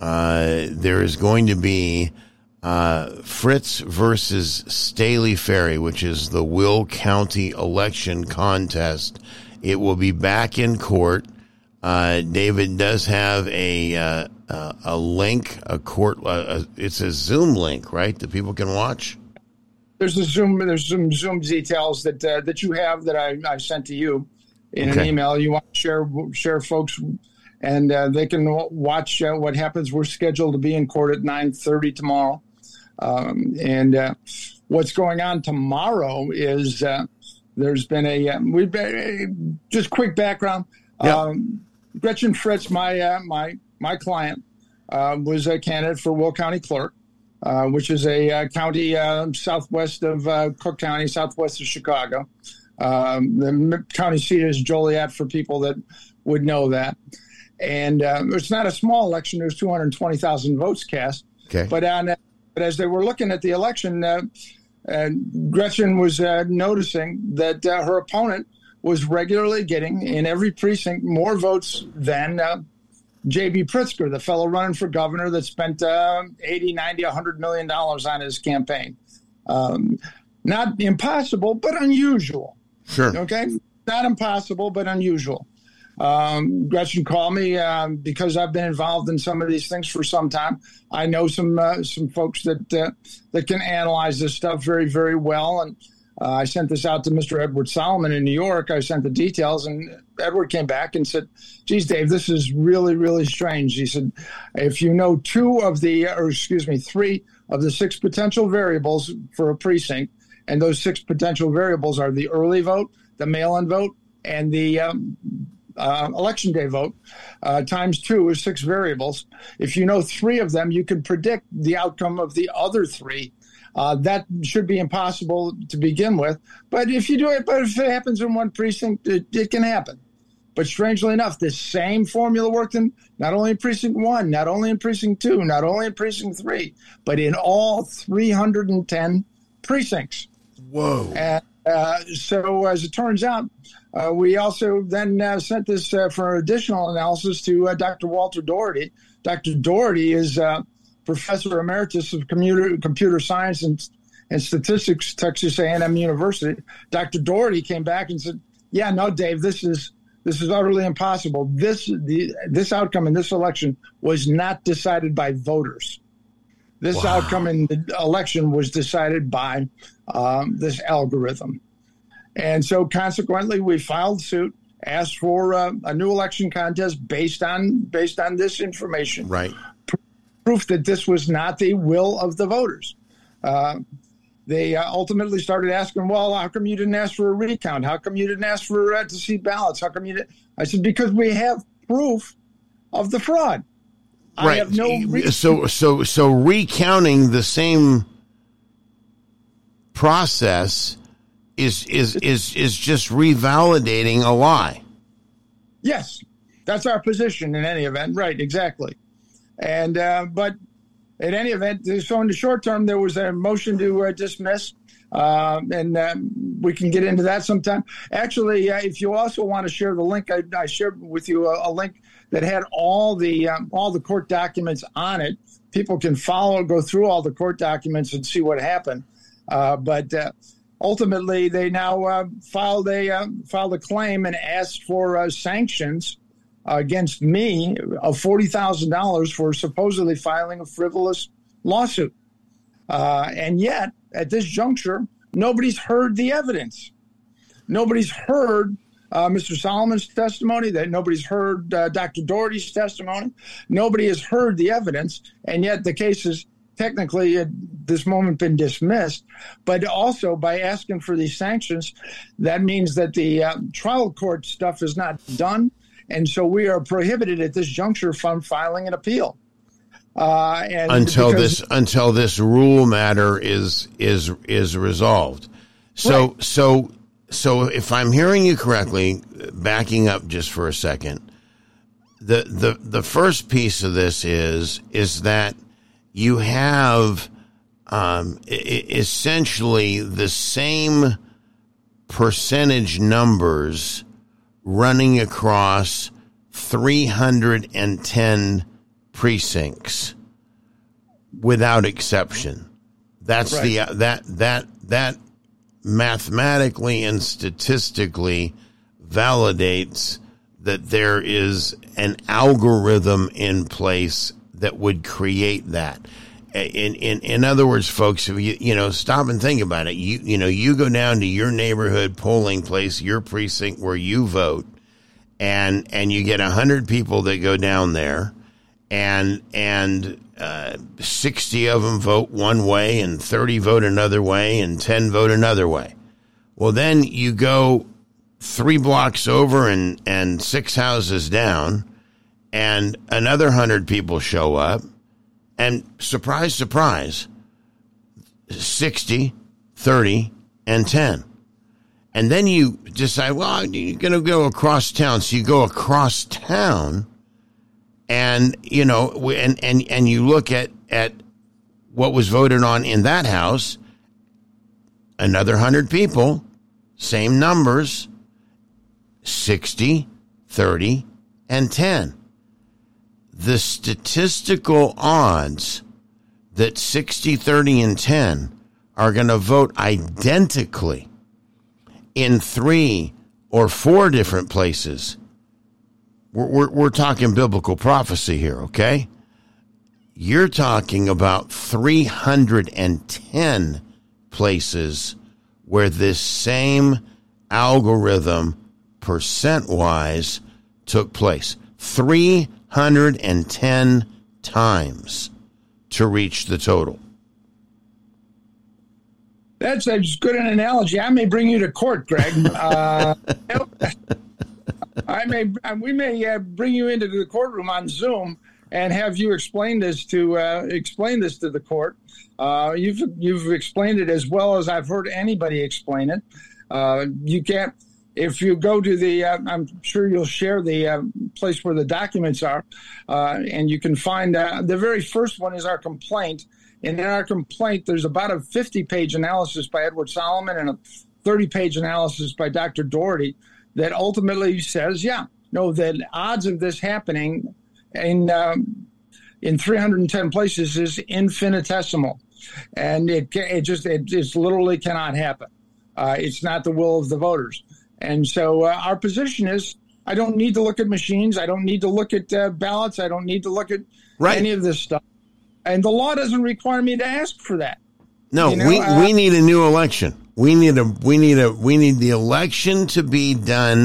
Uh, there is going to be uh, Fritz versus Staley Ferry, which is the Will County election contest. It will be back in court. Uh, David does have a uh, uh, a link, a court. Uh, a, it's a Zoom link, right, that people can watch. There's a Zoom. There's some Zoom details that uh, that you have that I, I sent to you in okay. an email. You want to share share folks. And uh, they can watch uh, what happens. We're scheduled to be in court at nine thirty tomorrow. Um, and uh, what's going on tomorrow is uh, there's been a uh, we've been, uh, just quick background. Yep. Um, Gretchen Fritz, my uh, my my client, uh, was a candidate for Will County Clerk, uh, which is a uh, county uh, southwest of uh, Cook County, southwest of Chicago. Um, the county seat is Joliet for people that would know that. And uh, it's not a small election. There's two hundred twenty thousand votes cast. Okay. But, on, uh, but as they were looking at the election, uh, uh, Gretchen was uh, noticing that uh, her opponent was regularly getting in every precinct more votes than uh, J B. Pritzker, the fellow running for governor that spent uh, eighty, ninety, one hundred million dollars on his campaign. Um, not impossible, but unusual. Sure. Okay? Not impossible, but unusual. Um, Gretchen called me um, because I've been involved in some of these things for some time. I know some uh, some folks that uh, that can analyze this stuff very, very well. And uh, I sent this out to Mister Edward Solomon in New York. I sent the details, and Edward came back and said, geez, Dave, this is really, really strange. He said, if you know two of the, or excuse me, three of the six potential variables for a precinct, and those six potential variables are the early vote, the mail-in vote, and the um, Uh, election day vote, uh, times two is six variables. If you know three of them, you can predict the outcome of the other three. Uh, that should be impossible to begin with. But if you do it, but if it happens in one precinct, it, it can happen. But strangely enough, this same formula worked in not only in precinct one, not only in precinct two, not only in precinct three, but in all three hundred ten precincts. Whoa. And uh, so as it turns out, Uh, we also then uh, sent this uh, for additional analysis to uh, Doctor Walter Doherty. Doctor Doherty is uh, Professor Emeritus of Computer, Computer Science and, and Statistics, Texas A and M University. Doctor Doherty came back and said, yeah, no, Dave, this is this is utterly impossible. This, the, this outcome in this election was not decided by voters. This wow. outcome in the election was decided by um, this algorithm. And so consequently, we filed suit, asked for uh, a new election contest based on based on this information. Right. Proof that this was not the will of the voters. Uh, they uh, ultimately started asking, well, how come you didn't ask for a recount? How come you didn't ask for uh, to see ballots? How come you didn't? I said, because we have proof of the fraud. Right. I have no re- so, so, so recounting the same process is is is is just revalidating a lie. Yes, that's our position in any event. Right, exactly. And uh, but in any event, so in the short term, there was a motion to uh, dismiss, uh, and uh, we can get into that sometime. Actually, uh, if you also want to share the link, I, I shared with you a, a link that had all the um, all the court documents on it. People can follow, go through all the court documents and see what happened. Uh, but uh, ultimately, they now uh, filed a uh, filed a claim and asked for uh, sanctions uh, against me of forty thousand dollars for supposedly filing a frivolous lawsuit. Uh, and yet, at this juncture, nobody's heard the evidence. Nobody's heard uh, Mister Solomon's testimony. That nobody's heard uh, Doctor Doherty's testimony. Nobody has heard the evidence, and yet the case is technically at this moment been dismissed. But also by asking for these sanctions, that means that the uh, trial court stuff is not done, and so we are prohibited at this juncture from filing an appeal. Uh, and until because- this until this rule matter is is is resolved. So Right. so so if I'm hearing you correctly, backing up just for a second, the the the first piece of this is is that you have um, I- essentially the same percentage numbers running across three hundred ten precincts without exception. That's Right. the that that that mathematically and statistically validates that there is an algorithm in place that would create that. In in in other words, folks, if you you know stop and think about it. You you know you go down to your neighborhood polling place, your precinct where you vote, and and you get a hundred people that go down there, and and uh, sixty of them vote one way, and thirty vote another way, and ten vote another way. Well, then you go three blocks over and and six houses down, and another hundred people show up, and surprise, surprise, sixty, thirty, and ten. And then you decide, well, you're going to go across town. So you go across town, and, you know, and, and, and you look at, at what was voted on in that house, another hundred people, same numbers, sixty, thirty, and ten. The statistical odds that sixty, thirty, and ten are going to vote identically in three or four different places. We're, we're, we're talking biblical prophecy here, okay? You're talking about three hundred ten places where this same algorithm percent-wise took place. three hundred ten times to reach the total. That's as good an analogy. I may bring you to court, Greg. Uh, I may, we may uh, bring you into the courtroom on Zoom and have you explain this to uh, explain this to the court. Uh, you've you've explained it as well as I've heard anybody explain it. Uh, you can't. If you go to the, uh, I'm sure you'll share the uh, place where the documents are, uh, and you can find uh, the very first one is our complaint. And in our complaint, there's about a fifty-page analysis by Edward Solomon and a thirty-page analysis by Doctor Doherty that ultimately says, yeah, no, the odds of this happening in um, in three hundred ten places is infinitesimal, and it it just it it's literally cannot happen. Uh, it's not the will of the voters. And so uh, our position is, I don't need to look at machines. I don't need to look at uh, ballots. I don't need to look at right. any of this stuff. And the law doesn't require me to ask for that. No, you know, we, uh, we need a new election. We need a we need a we need the election to be done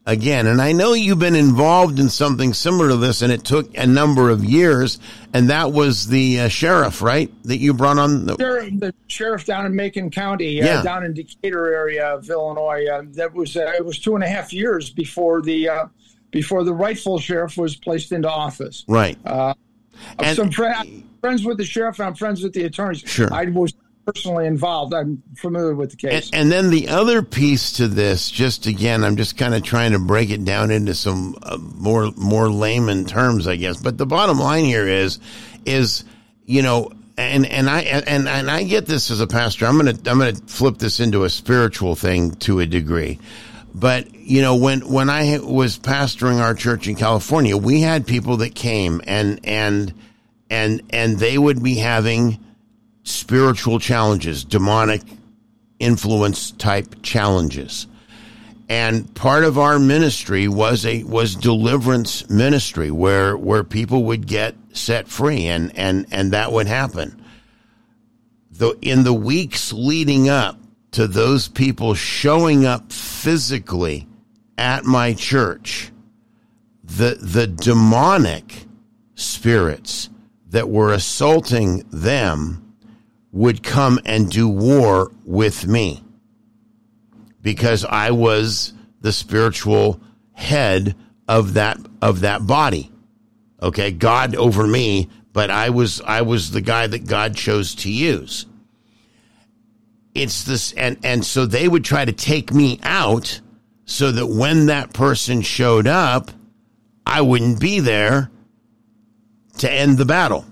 again. And I know you've been involved in something similar to this, and it took a number of years, and that was the uh, sheriff, right, that you brought on? The, sheriff, the sheriff down in Macon County, yeah. uh, down in Decatur area of Illinois. Uh, that was uh, it was two and a half years before the uh, before the rightful sheriff was placed into office. Right. Uh, and, some fr- I'm friends with the sheriff, and I'm friends with the attorneys. Sure. I was personally involved. I'm familiar with the case. And, and then the other piece to this, just again, I'm just kind of trying to break it down into some uh, more more layman terms, I guess. But the bottom line here is, is you know, and and I and and I get this as a pastor. I'm gonna I'm gonna flip this into a spiritual thing to a degree. But you know, when when I was pastoring our church in California, we had people that came and and and and they would be having spiritual challenges, demonic influence type challenges. And part of our ministry was a was deliverance ministry where where people would get set free, and and and that would happen. The in the weeks leading up to those people showing up physically at my church, the the demonic spirits that were assaulting them would come and do war with me, because I was the spiritual head of that of that body. Okay, God over me, but I was I was the guy that God chose to use. It's this, and and so they would try to take me out so that when that person showed up, I wouldn't be there to end the battle.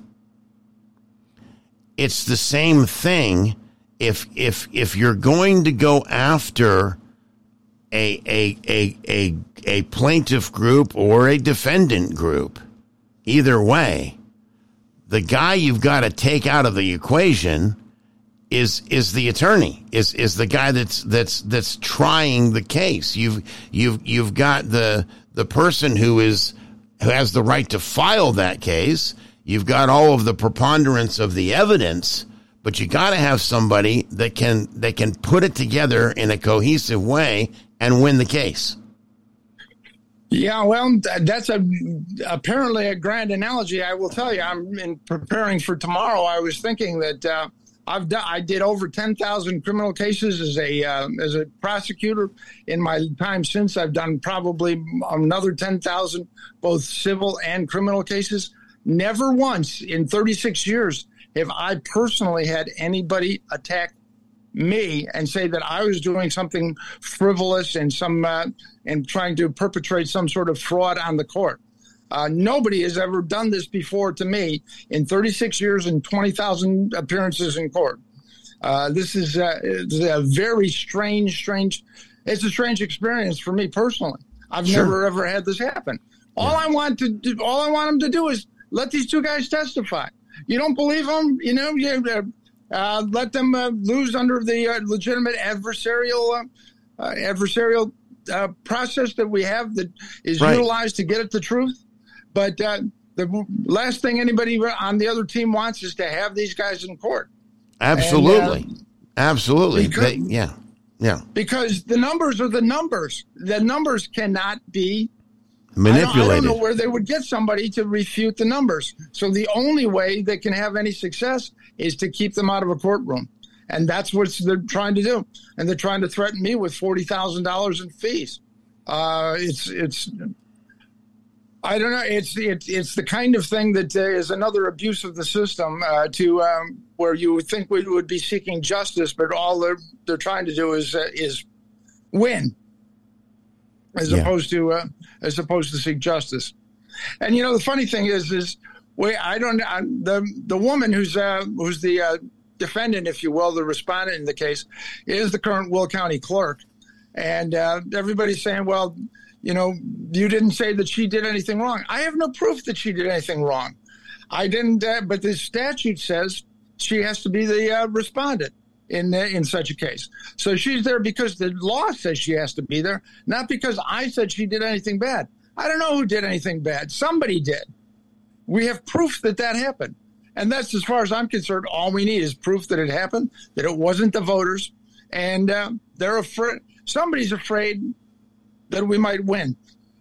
It's the same thing if if if you're going to go after a a a a a plaintiff group or a defendant group. Either way, the guy you've got to take out of the equation is is the attorney, is is the guy that's that's that's trying the case. You've you've you've got the the person who is who has the right to file that case. You've got all of the preponderance of the evidence, but you got to have somebody that can that can put it together in a cohesive way and win the case. Yeah, well, that's a apparently a grand analogy. I will tell you, I'm in preparing for tomorrow. I was thinking that uh, I've done, I did over ten thousand criminal cases as a uh, as a prosecutor in my time since. I've done probably another ten thousand, both civil and criminal cases. Never once in thirty-six years have I personally had anybody attack me and say that I was doing something frivolous and some uh, and trying to perpetrate some sort of fraud on the court. Uh, nobody has ever done this before to me in thirty-six years and twenty thousand appearances in court. Uh, this is uh, a very strange, strange. It's a strange experience for me personally. I've Sure. never ever had this happen. All yeah. I want to do, all I want them to do is let these two guys testify. You don't believe them? You know, you, uh, uh, let them uh, lose under the uh, legitimate adversarial uh, uh, adversarial uh, process that we have that is right. utilized to get at the truth. But uh, the last thing anybody on the other team wants is to have these guys in court. Absolutely. And, uh, Absolutely. Because, they, yeah. Yeah. Because the numbers are the numbers. The numbers cannot be manipulated. I don't, I don't know where they would get somebody to refute the numbers. So the only way they can have any success is to keep them out of a courtroom. And that's what they're trying to do. And they're trying to threaten me with forty thousand dollars in fees. Uh, it's, it's, I don't know. It's, it's, it's the kind of thing that uh, is another abuse of the system uh, to um, where you would think we would be seeking justice, but all they're, they're trying to do is, uh, is win. As yeah. opposed to uh, as opposed to seek justice, and you know the funny thing is is we I don't I, the the woman who's uh, who's the uh, defendant, if you will, the respondent in the case, is the current Will County clerk, and uh, everybody's saying, well, you know, you didn't say that she did anything wrong. I have no proof that she did anything wrong. I didn't, uh, but the statute says she has to be the uh, respondent in uh, in such a case. So she's there because the law says she has to be there, not because I said she did anything bad. I don't know who did anything bad. Somebody did. We have proof that that happened. And that's, as far as I'm concerned, all we need is proof that it happened, that it wasn't the voters. And uh, they're afraid. Somebody's afraid that we might win.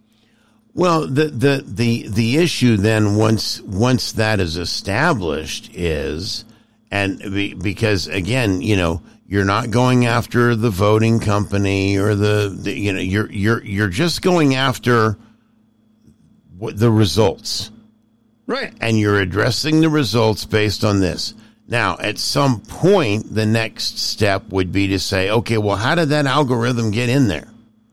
Well, the, the, the, the issue then, once, once that is established is, and be, because again, you know, you're not going after the voting company or the, the you know, you're, you're, you're just going after what the results. Right. And you're addressing the results based on this. Now, at some point, the next step would be to say, okay, well, how did that algorithm get in there?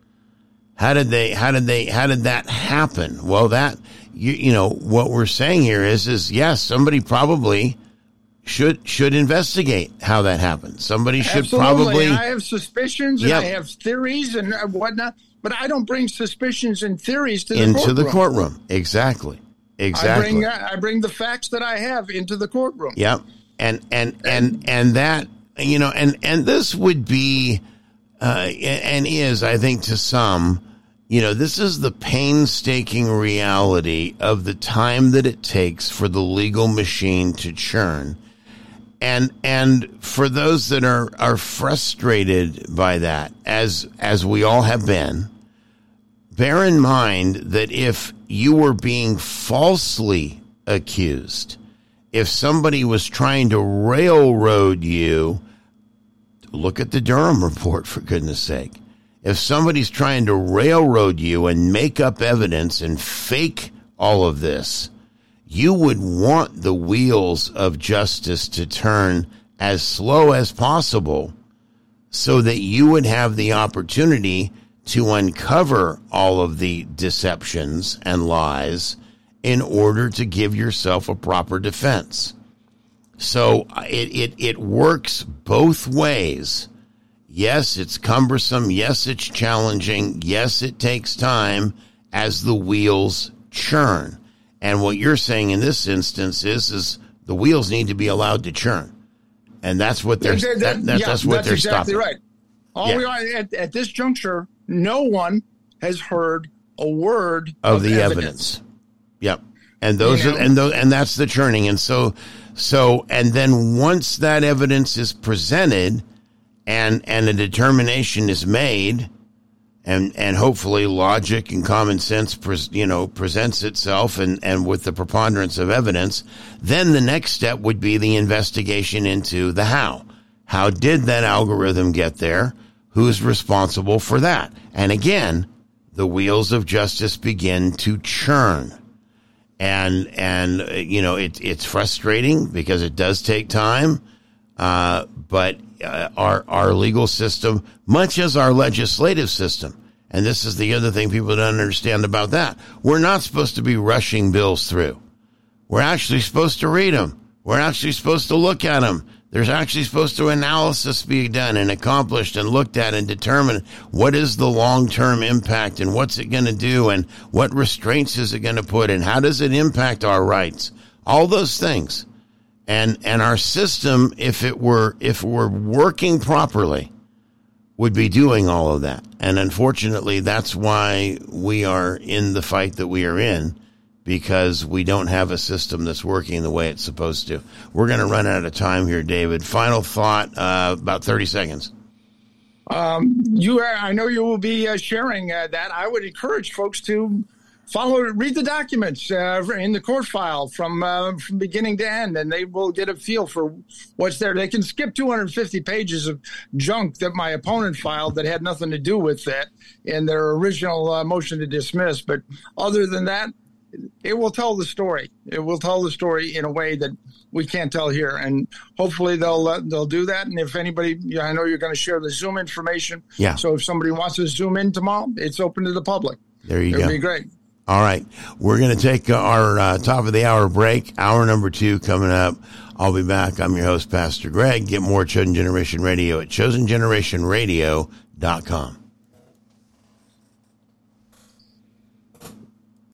How did they, how did they, how did that happen? Well, that, you, you know, what we're saying here is, is yes, somebody probably should, should investigate how that happened. Somebody should Absolutely. probably. And I have suspicions and Yep. I have theories and whatnot, but I don't bring suspicions and theories to the into courtroom. the courtroom. Exactly. Exactly. I bring, I bring the facts that I have into the courtroom. Yep. And, and, and, and that, you know, and, and this would be, uh, and is, I think to some, you know, this is the painstaking reality of the time that it takes for the legal machine to churn. And, and for those that are, are frustrated by that, as, as we all have been, bear in mind that if you were being falsely accused, if somebody was trying to railroad you, look at the Durham report, for goodness sake. If somebody's trying to railroad you and make up evidence and fake all of this, you would want the wheels of justice to turn as slow as possible so that you would have the opportunity to uncover all of the deceptions and lies in order to give yourself a proper defense. So it, it, it works both ways. Yes, it's cumbersome. Yes, it's challenging. Yes, it takes time as the wheels churn. And what you're saying in this instance is, is the wheels need to be allowed to churn. And that's what they're, That- that- that, that, yeah, that's what that's they're exactly stopping. right. All Yeah. we are at, at this juncture, no one has heard a word Of, of, the evidence. evidence. Yep. And those You are, know? and those, and that's the churning. And so, so, and then once that evidence is presented and, and a determination is made and, and hopefully logic and common sense, pres, you know, presents itself and, and with the preponderance of evidence, then the next step would be the investigation into the how. How did that algorithm get there? Who's responsible for that? And again, the wheels of justice begin to churn. And, and, uh, you know, it, it's frustrating because it does take time. Uh, but, uh, our, our legal system, much as our legislative system, and this is the other thing people don't understand about that, we're not supposed to be rushing bills through. We're actually supposed to read them. We're actually supposed to look at them. There's actually supposed to analysis be done and accomplished and looked at and determine what is the long-term impact and what's it going to do and what restraints is it going to put and how does it impact our rights? All those things. And, and our system, if it were, if it were working properly, would be doing all of that. And unfortunately, that's why we are in the fight that we are in, because we don't have a system that's working the way it's supposed to. We're going to run out of time here, David. Final thought, uh, about thirty seconds. Um, you, are, I know you will be uh, sharing uh, that. I would encourage folks to follow, read the documents uh, in the court file from uh, from beginning to end, and they will get a feel for what's there. They can skip two hundred fifty pages of junk that my opponent filed that had nothing to do with that in their original uh, motion to dismiss. But other than that, it will tell the story. It will tell the story in a way that we can't tell here, and hopefully they'll uh, they'll do that. And if anybody, yeah, I know you're going to share the Zoom information. Yeah. So if somebody wants to Zoom in tomorrow, it's open to the public. There you It'd go. be great. All right. We're going to take our uh, top of the hour break. Hour number two coming up. I'll be back. I'm your host, Pastor Greg. Get more Chosen Generation Radio at chosen generation radio dot com.